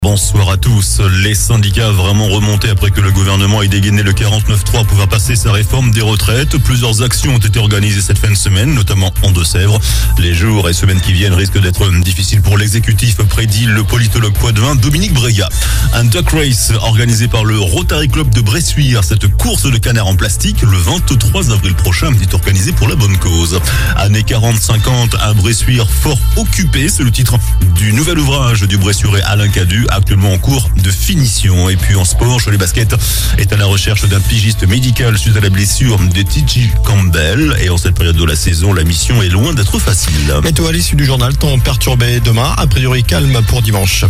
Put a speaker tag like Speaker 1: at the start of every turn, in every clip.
Speaker 1: Bonsoir à tous. Les syndicats vraiment remontés après que le gouvernement ait dégainé le 49.3 pour faire passer sa réforme des retraites. Plusieurs actions ont été organisées cette fin de semaine, notamment en Deux-Sèvres. Les jours et semaines qui viennent risquent d'être difficiles pour l'exécutif, prédit le politologue poitevin Dominique Breillat. Un duck race organisé par le Rotary Club de Bressuire. Cette course de canard en plastique, le 23 avril prochain, est organisée pour la bonne cause. Années 40-50, un Bressuire fort occupé, c'est le titre du nouvel ouvrage du Bressuirais Alain Cadu, actuellement en cours de finition. Et puis en sport, Cholet Basket est à la recherche d'un pigiste médical suite à la blessure de T.J. Campbell. Et en cette période de la saison, la mission est loin d'être facile.
Speaker 2: Météo à l'issue du journal, temps perturbé demain, a priori calme pour dimanche.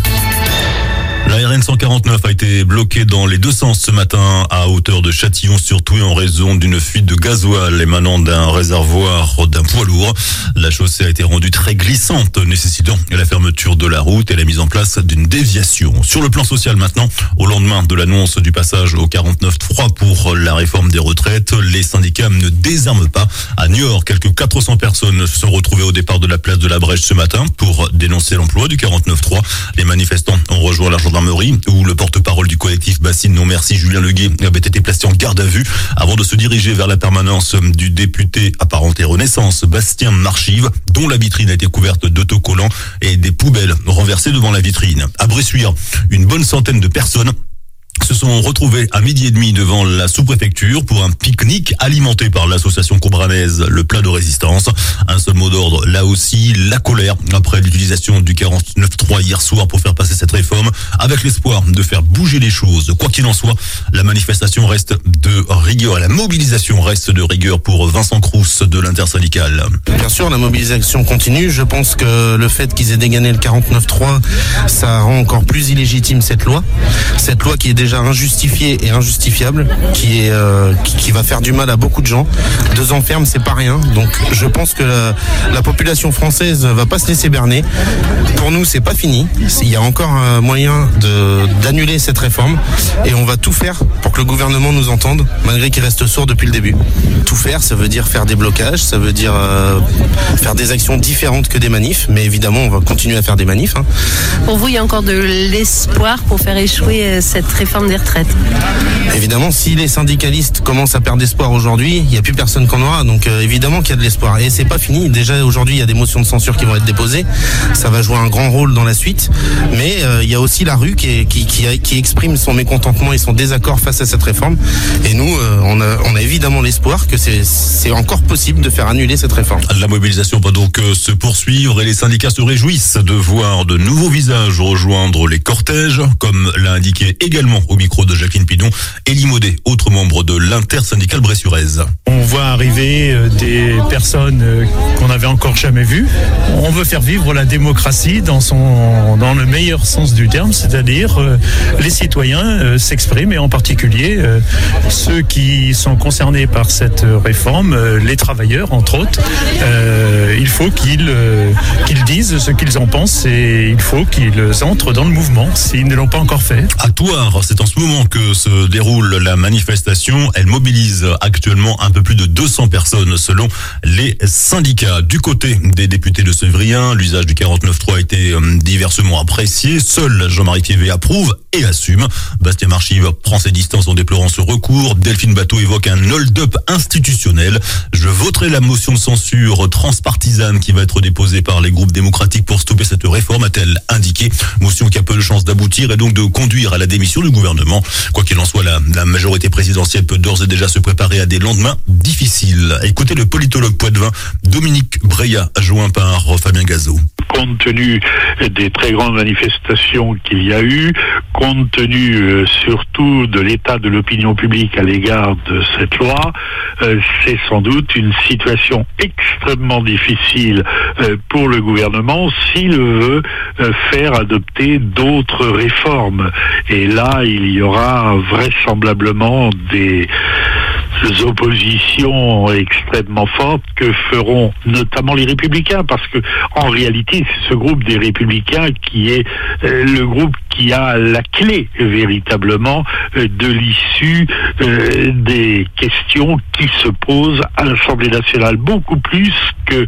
Speaker 1: La RN 149 a été bloquée dans les deux sens ce matin à hauteur de Châtillon-sur-Toué en raison d'une fuite de gasoil émanant d'un réservoir d'un poids lourd. La chaussée a été rendue très glissante, nécessitant la fermeture de la route et la mise en place d'une déviation. Sur le plan social maintenant, au lendemain de l'annonce du passage au 49.3 pour la réforme des retraites, les syndicats ne désarment pas. À Niort, quelques 400 personnes se sont retrouvées au départ de la place de la Brèche ce matin pour dénoncer l'emploi du 49.3. Les manifestants ont rejoint la gendarmerie où le porte-parole du collectif Bassine Non Merci, Julien Leguet, avait été placé en garde à vue avant de se diriger vers la permanence du député apparenté Renaissance, Bastien Marchive, dont la vitrine a été couverte d'autocollants et des poubelles renversées devant la vitrine. À Bressuire, une bonne centaine de personnes se sont retrouvés à 12h30 devant la sous-préfecture pour un pique-nique alimenté par l'association cobranaise Le Plat de Résistance. Un seul mot d'ordre, là aussi, la colère après l'utilisation du 49.3 hier soir pour faire passer cette réforme, avec l'espoir de faire bouger les choses. Quoi qu'il en soit, la manifestation reste de rigueur et la mobilisation reste de rigueur pour Vincent Crousse de l'intersyndicale.
Speaker 3: Bien sûr, la mobilisation continue. Je pense que le fait qu'ils aient dégainé le 49.3, ça rend encore plus illégitime cette loi qui est déjà injustifiée et injustifiable, qui va faire du mal à beaucoup de gens. 2 ans ferme, c'est pas rien. Donc je pense que la population française va pas se laisser berner. Pour nous, c'est pas fini. Il y a encore un moyen d'annuler cette réforme et on va tout faire pour que le gouvernement nous entende, malgré qu'il reste sourd depuis le début. Tout faire, ça veut dire faire des blocages, ça veut dire faire des actions différentes que des manifs, mais évidemment, on va continuer à faire des manifs.
Speaker 4: Pour vous, il y a encore de l'espoir pour faire échouer cette réforme des retraites?
Speaker 3: Évidemment, si les syndicalistes commencent à perdre espoir aujourd'hui, il n'y a plus personne qu'on aura. Donc évidemment qu'il y a de l'espoir. Et c'est pas fini. Déjà aujourd'hui, il y a des motions de censure qui vont être déposées. Ça va jouer un grand rôle dans la suite. Mais il y a aussi la rue qui exprime son mécontentement et son désaccord face à cette réforme. Et nous, on a évidemment l'espoir que c'est encore possible de faire annuler cette réforme.
Speaker 1: La mobilisation va donc se poursuivre et les syndicats se réjouissent de voir de nouveaux visages rejoindre les cortèges, comme l'a indiqué également au micro de Jacqueline Pidon, Élie Maudet, autre membre de l'intersyndicale bressuiraise.
Speaker 5: On voit arriver des personnes qu'on n'avait encore jamais vues. On veut faire vivre la démocratie dans le meilleur sens du terme, c'est-à-dire les citoyens s'expriment et en particulier ceux qui sont concernés par cette réforme, les travailleurs entre autres. Il faut qu'ils disent ce qu'ils en pensent et il faut qu'ils entrent dans le mouvement s'ils ne l'ont pas encore fait.
Speaker 1: À Thouars, c'est en ce moment que se déroule la manifestation. Elle mobilise actuellement un peu plus de 200 personnes selon les syndicats. Du côté des députés de Sévrien, l'usage du 49.3 a été diversement apprécié. Seul Jean-Marie Thiévé approuve et assume. Bastien Marchive prend ses distances en déplorant ce recours. Delphine Bateau évoque un hold-up institutionnel. Je voterai la motion de censure transpartisane qui va être déposée par les groupes démocratiques pour stopper cette réforme, a-t-elle indiqué. Motion qui a peu de chances d'aboutir et donc de conduire à la démission du gouvernement. Quoi qu'il en soit, la majorité présidentielle peut d'ores et déjà se préparer à des lendemains difficiles. Écoutez le politologue poitevin Dominique Breillat, joint par Fabien Gazot.
Speaker 6: Compte tenu des très grandes manifestations qu'il y a eu, compte tenu surtout de l'état de l'opinion publique à l'égard de cette loi, c'est sans doute une situation extrêmement difficile pour le gouvernement s'il veut faire adopter d'autres réformes. Et là, il y aura vraisemblablement des oppositions extrêmement fortes que feront notamment les Républicains, parce que en réalité, c'est ce groupe des Républicains qui est le groupe qui a la clé véritablement de l'issue des questions qui se posent à l'Assemblée nationale, beaucoup plus que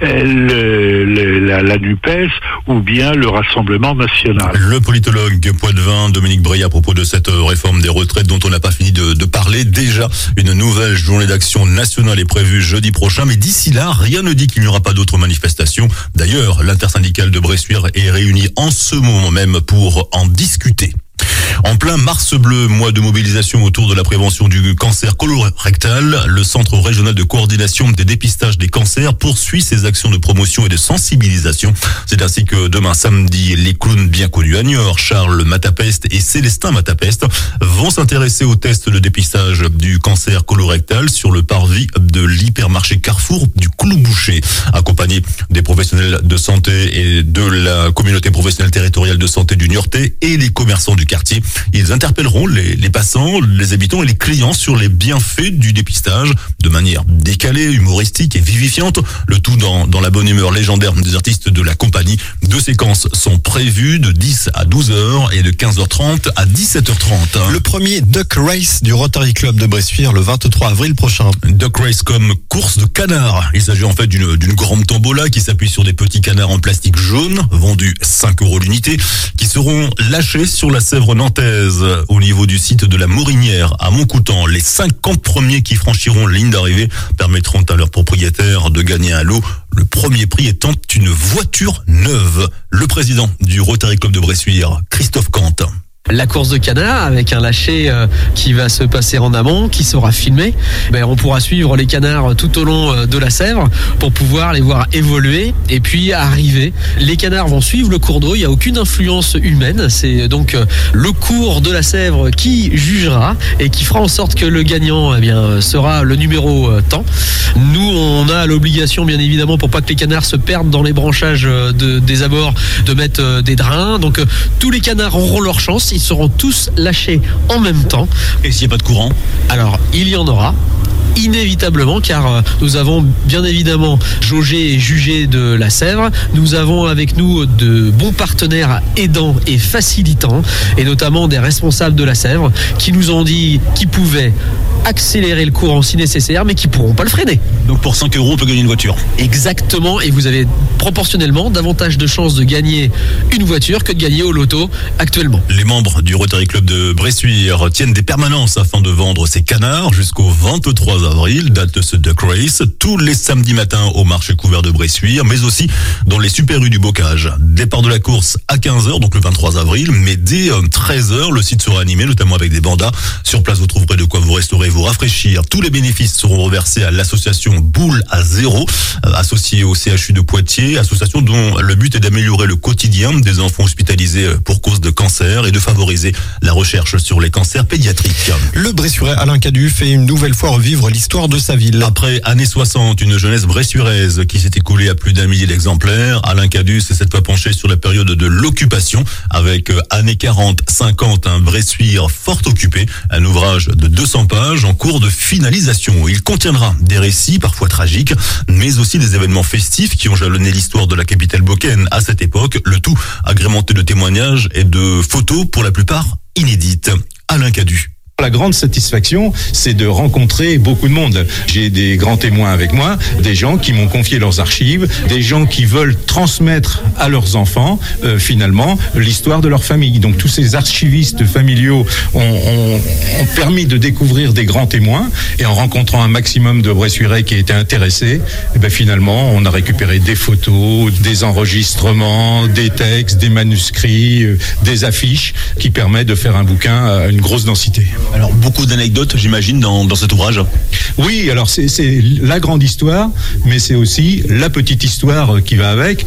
Speaker 6: la NUPES ou bien le Rassemblement national.
Speaker 1: Le politologue Poitvin, Dominique Breillat, à propos de cette réforme des retraites dont on n'a pas fini de parler. Déjà, une nouvelle journée d'action nationale est prévue jeudi prochain, mais d'ici là, rien ne dit qu'il n'y aura pas d'autres manifestations. D'ailleurs, l'intersyndicale de Bressuire est réunie en ce moment même pour en discuter. En plein Mars bleu, mois de mobilisation autour de la prévention du cancer colorectal, le Centre régional de coordination des dépistages des cancers poursuit ses actions de promotion et de sensibilisation. C'est ainsi que demain samedi, les clowns bien connus à Niort, Charles Matapeste et Célestin Matapeste, vont s'intéresser aux tests de dépistage du cancer colorectal sur le parvis de l'hypermarché Carrefour du Clou-Boucher. Accompagnés des professionnels de santé et de la communauté professionnelle territoriale de santé du Niortais et les commerçants du quartier, ils interpelleront les passants, les habitants et les clients sur les bienfaits du dépistage de manière décalée, humoristique et vivifiante. Le tout dans la bonne humeur légendaire des artistes de la compagnie. 2 séquences sont prévues de 10 à 12h et de 15h30 à 17h30.
Speaker 2: Le premier Duck Race du Rotary Club de Bressuire le 23 avril prochain.
Speaker 1: Duck Race comme course de canards. Il s'agit en fait d'une grande tombola qui s'appuie sur des petits canards en plastique jaune, vendus 5 € l'unité, qui seront lâchés sur la Sèvre nantaise au niveau du site de la Morinière à Montcoutan. Les 50 premiers qui franchiront la ligne d'arrivée permettront à leurs propriétaires de gagner un lot. Le premier prix étant une voiture neuve. Le président du Rotary Club de Bressuire, Christophe Quentin.
Speaker 7: La course de canards avec un lâcher qui va se passer en amont, qui sera filmé. On pourra suivre les canards tout au long de la Sèvre pour pouvoir les voir évoluer et puis arriver. Les canards vont suivre le cours d'eau, il n'y a aucune influence humaine. C'est donc le cours de la Sèvre qui jugera et qui fera en sorte que le gagnant sera le numéro temps. Nous, on a l'obligation, bien évidemment, pour pas que les canards se perdent dans les branchages des abords, de mettre des drains. Donc tous les canards auront leur chance. Ils seront tous lâchés en même temps.
Speaker 1: Et s'il n'y a pas de courant ?
Speaker 7: Alors, il y en aura. Inévitablement, car nous avons bien évidemment jaugé et jugé de la Sèvre. Nous avons avec nous de bons partenaires aidants et facilitants, et notamment des responsables de la Sèvre qui nous ont dit qu'ils pouvaient accélérer le courant si nécessaire, mais qui pourront pas le freiner.
Speaker 1: Donc pour 5 €, on peut gagner une voiture.
Speaker 7: Exactement, et vous avez proportionnellement davantage de chances de gagner une voiture que de gagner au loto actuellement.
Speaker 1: Les membres du Rotary Club de Bressuire tiennent des permanences afin de vendre ces canards jusqu'au 23 avril, date de ce Duck Race, tous les samedis matins au marché couvert de Bressuire, mais aussi dans les super rues du Bocage. Départ de la course à 15h, donc le 23 avril, mais dès 13h, le site sera animé, notamment avec des bandas. Sur place, vous trouverez de quoi vous restaurer, vous rafraîchir. Tous les bénéfices seront reversés à l'association Boule à Zéro, associée au CHU de Poitiers, association dont le but est d'améliorer le quotidien des enfants hospitalisés pour cause de cancer et de favoriser la recherche sur les cancers pédiatriques.
Speaker 2: Le Bressuirais Alain Cadu fait une nouvelle fois revivre l'histoire de sa ville.
Speaker 1: Après années 60, une jeunesse bressuiraise qui s'est écoulée à plus d'1 millier d'exemplaires. Alain Cadu s'est cette fois penché sur la période de l'occupation avec années 40-50, un Bressuire fort occupé, un ouvrage de 200 pages en cours de finalisation. Il contiendra des récits parfois tragiques, mais aussi des événements festifs qui ont jalonné l'histoire de la capitale boccaine à cette époque, le tout agrémenté de témoignages et de photos pour la plupart inédites. Alain Cadu.
Speaker 8: La grande satisfaction, c'est de rencontrer beaucoup de monde. J'ai des grands témoins avec moi, des gens qui m'ont confié leurs archives, des gens qui veulent transmettre à leurs enfants, finalement, l'histoire de leur famille. Donc tous ces archivistes familiaux ont permis de découvrir des grands témoins, et en rencontrant un maximum de Bressuirais qui étaient intéressés, finalement, on a récupéré des photos, des enregistrements, des textes, des manuscrits, des affiches, qui permettent de faire un bouquin à une grosse densité.
Speaker 1: Alors beaucoup d'anecdotes, j'imagine, dans cet ouvrage.
Speaker 8: Oui, alors c'est la grande histoire, mais c'est aussi la petite histoire qui va avec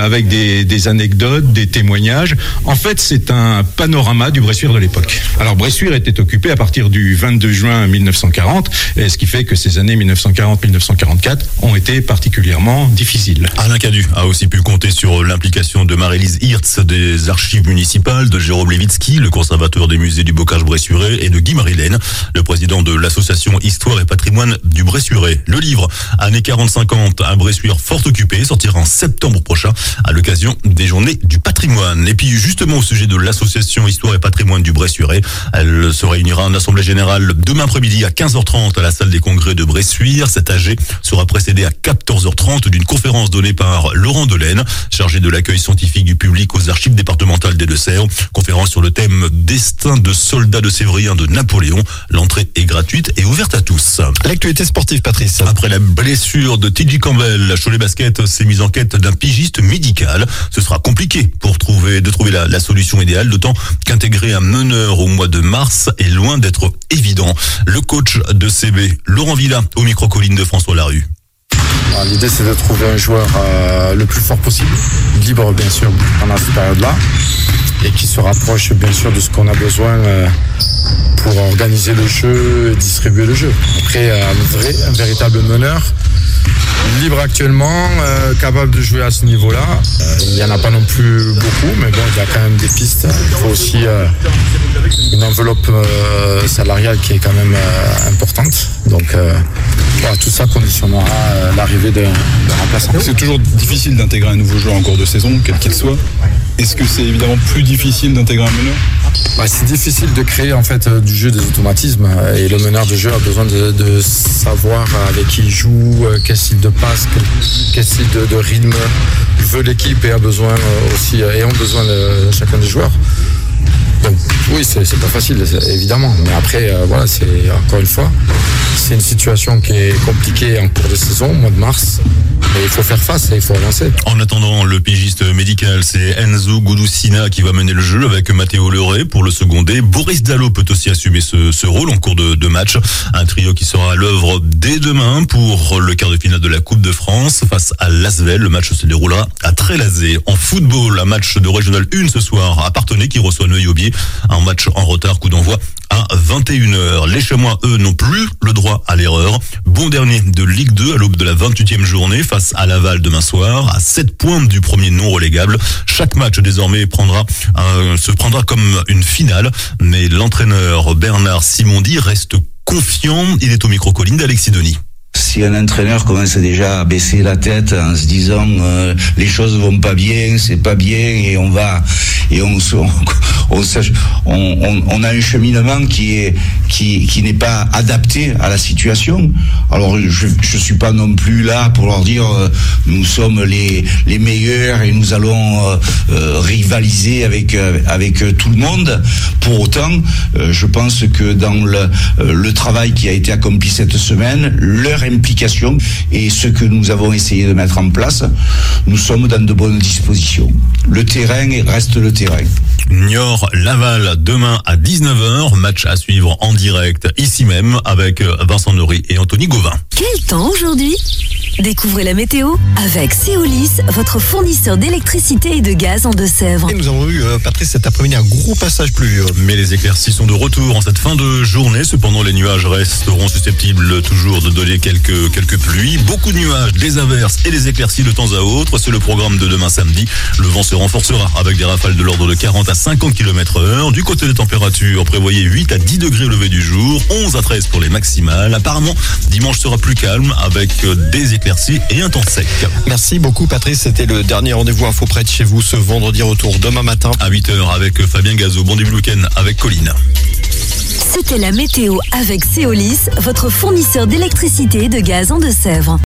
Speaker 8: des anecdotes, des témoignages. En fait, c'est un panorama du Bressuire de l'époque. Alors Bressuire était occupé à partir du 22 juin 1940, et ce qui fait que ces années 1940-1944 ont été particulièrement difficiles.
Speaker 1: Alain Cadu a aussi pu compter sur l'implication de Marie-Lise Hirtz des archives municipales, de Jérôme Levitsky, le conservateur des musées du Bocage bressuirais, et de Guy Marilène, le président de l'association Histoire et Patrimoine du Bressuirais. Le livre Années 40-50, un Bressuire fort occupé sortira en septembre prochain à l'occasion des Journées du Patrimoine. Et puis justement au sujet de l'association Histoire et Patrimoine du Bressuirais, elle se réunira en assemblée générale demain après-midi à 15h30 à la salle des congrès de Bressuire. Cet AG sera précédé à 14h30 d'une conférence donnée par Laurent Delaine, chargé de l'accueil scientifique du public aux archives départementales des Deux-Sèvres. Conférence sur le thème Destin de soldats de Sévrien de Napoléon. L'entrée est gratuite et ouverte à tous.
Speaker 2: L'actualité sportive, Patrice.
Speaker 1: Après la blessure de TJ Campbell, la Cholet Basket s'est mise en quête d'un pigiste médical. Ce sera compliqué pour trouver la solution idéale, d'autant qu'intégrer un meneur au mois de mars est loin d'être évident. Le coach de CB, Laurent Villa, au micro-colline de François Larue.
Speaker 9: L'idée, c'est de trouver un joueur le plus fort possible, libre bien sûr pendant cette période-là, et qui se rapproche bien sûr de ce qu'on a besoin pour organiser le jeu et distribuer le jeu. Après, un véritable meneur, libre actuellement, capable de jouer à ce niveau-là. Il n'y en a pas non plus beaucoup, mais bon, il y a quand même des pistes. Il faut aussi une enveloppe salariale qui est quand même importante. Donc voilà, tout ça conditionnera l'arrivée de remplaçants.
Speaker 10: C'est toujours difficile d'intégrer un nouveau joueur en cours de saison, quel qu'il soit. Est-ce que c'est évidemment plus difficile d'intégrer un meneur ?
Speaker 9: C'est difficile de créer en fait du jeu des automatismes, et le meneur de jeu a besoin de savoir avec qui il joue, quel style de passe, quel style de rythme veut l'équipe, et a besoin aussi, et ont besoin de chacun des joueurs. Donc oui, c'est pas facile évidemment, mais après voilà, c'est encore une fois, c'est une situation qui est compliquée en cours de saison, au mois de mars. Mais il faut faire face et il faut avancer.
Speaker 1: En attendant, le pigiste médical, c'est Enzo Gouloussina qui va mener le jeu avec Matteo Leray pour le seconder. Boris Dallot peut aussi assumer ce rôle en cours de match. Un trio qui sera à l'œuvre dès demain pour le quart de finale de la Coupe de France face à l'Asvel. Le match se déroulera à Trélazé. En football, un match de Régional 1 ce soir à Parthenay qui reçoit Neuilly-Aubier. Un match en retard, coup d'envoi à 21h. Les Chamois, eux, n'ont plus le droit à l'erreur. Bon dernier de Ligue 2 à l'aube de la 28e journée face à Laval demain soir, à 7 points du premier non relégable. Chaque match désormais se prendra comme une finale, mais l'entraîneur Bernard Simondi reste confiant. Il est au micro-colline d'Alexis Denis.
Speaker 11: Si un entraîneur commence déjà à baisser la tête en se disant les choses vont pas bien, c'est pas bien, et on a un cheminement qui n'est pas adapté à la situation. Alors je suis pas non plus là pour leur dire nous sommes les meilleurs et nous allons rivaliser avec tout le monde. Pour autant, je pense que dans le travail qui a été accompli cette semaine, leur implication et ce que nous avons essayé de mettre en place, nous sommes dans de bonnes dispositions. Le terrain reste le terrain.
Speaker 1: Niort-Laval demain à 19h, match à suivre en direct ici même avec Vincent Neury et Anthony Gauvin.
Speaker 12: Quel temps aujourd'hui ? Découvrez la météo avec Céolis, votre fournisseur d'électricité et de gaz en Deux-Sèvres.
Speaker 2: Et nous avons eu, Patrice, cet après-midi un gros passage pluvieux.
Speaker 1: Mais les éclaircies sont de retour en cette fin de journée. Cependant, les nuages resteront susceptibles toujours de donner quelques pluies. Beaucoup de nuages, des averses et des éclaircies de temps à autre. C'est le programme de demain samedi. Le vent se renforcera avec des rafales de l'ordre de 40 à 50 km/h. Du côté des températures, prévoyez 8 à 10 degrés au lever du jour, 11 à 13 pour les maximales. Apparemment, dimanche sera plus calme avec des éclaircies et un temps sec.
Speaker 2: Merci beaucoup Patrice, c'était le dernier rendez-vous info près de chez vous ce vendredi. Retour demain matin
Speaker 1: à 8h avec Fabien Gazot. Bon début de week-end avec Colline.
Speaker 12: C'était la météo avec Céolis, votre fournisseur d'électricité et de gaz en Deux-Sèvres.